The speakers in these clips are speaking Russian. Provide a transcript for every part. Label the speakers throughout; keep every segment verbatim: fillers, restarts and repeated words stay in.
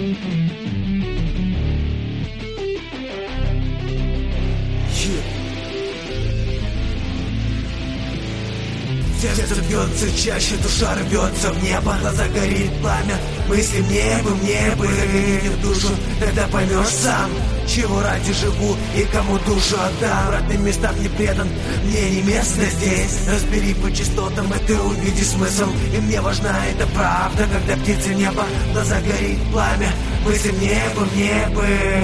Speaker 1: Сердце бьется чаще, душа рвется в небо, глаза горит пламя, мысли в небо, в небо, загляни в душу, тогда поймешь сам, чего ради живу и кому душу отдам. Родным местам не предан, мне не место здесь. Разбери по частотам, и ты увидишь смысл, и мне важна эта правда. Когда птицы неба, глаза горит пламя, мысли в небо, в небо.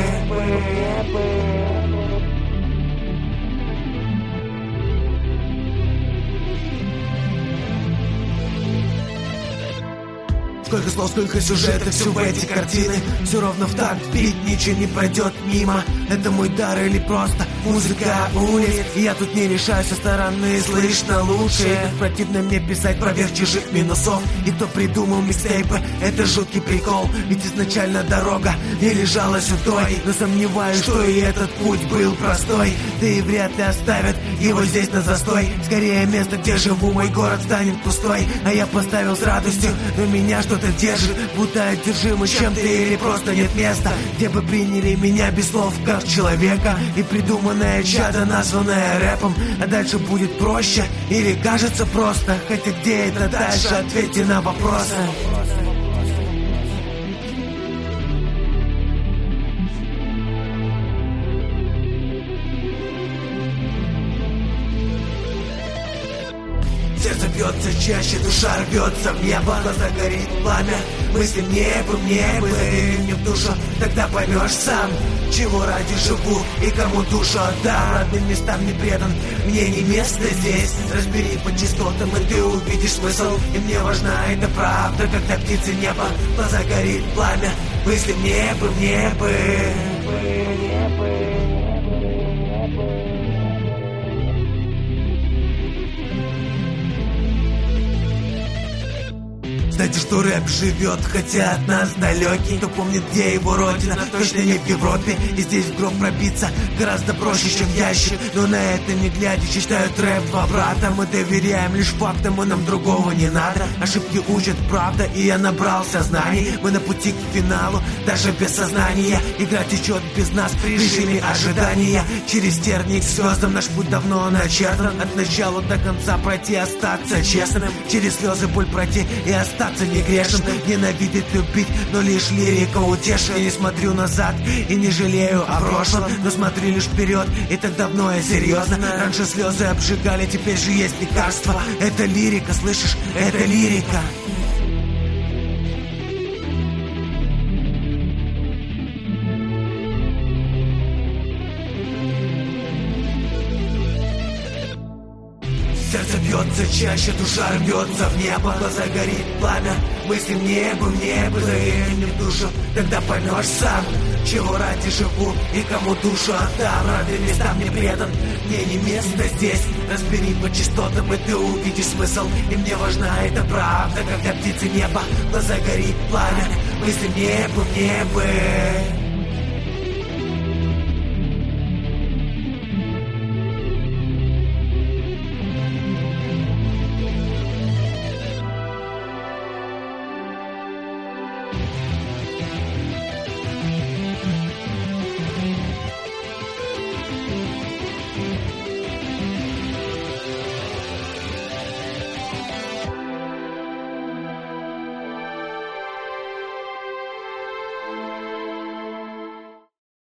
Speaker 1: Сколько слов, сколько сюжетов, все в эти картины. Все ровно в такт, бит, ничего не пройдет мимо. Это мой дар или просто музыка улиц. И я тут не решаю, со стороны слышно лучше. Противно мне писать поверх чужих минусов. И кто придумал микстейпы, это жуткий прикол. Ведь изначально дорога не лежала сюдой. Но сомневаюсь, что и этот путь был простой. Да и вряд ли оставят его здесь на застой. Скорее место, где живу, мой город станет пустой. А я поставил с радостью, но меня что-то держит, будто одержимый чем-то или просто нет места, где бы приняли меня без слов как человека. И придуманное чадо, названное рэпом. А дальше будет проще или кажется просто? Хотя где это дальше, ответьте на вопросы. Сердце бьется чаще, душа рвется в небо, глаза горит пламя, мысли в небо, в небо. Загляни мне в душу, тогда поймешь сам, чего ради живу и кому душу отдам. Родным местам не предан, мне не место здесь. Разбери по частотам, и ты увидишь смысл, и мне важна эта правда. Когда птицы неба, глаза горит пламя, мысли в небо, в небо. Знаете, что рэп живет, хотя от нас далекий. Кто помнит, где его родина, точно не в Европе. И здесь в гроб пробиться гораздо проще, чем в ящик. Но на это не глядя, читают рэп два брата. Мы доверяем лишь фактам, и нам другого не надо. Ошибки учат, правда, и я набрался знаний. Мы на пути к финалу, даже без сознания. Игра течет без нас, в режиме ожидания. Через тернии к звездам наш путь давно начертан. От начала до конца пройти, остаться честным. Через слезы боль пройти и остаться не грешен. Ненавидеть, любить, но лишь лирика утешит. Я не смотрю назад и не жалею о прошлом, но смотрю лишь вперед, и так давно я серьезно. Раньше слезы обжигали, теперь же есть лекарство. Это лирика, слышишь? Это лирика. Сердце бьется чаще, душа рвется в небо, глаза горит пламя, мысли в небо, в небо. Загляни мне в душу, тогда поймешь сам, чего ради живу и кому душу отдам. Родным местам не предан, мне не место здесь. Разбери по частотам, и ты увидишь смысл, и мне важна эта правда. Когда птицы неба, глаза горит пламя, мысли в небо, в небо.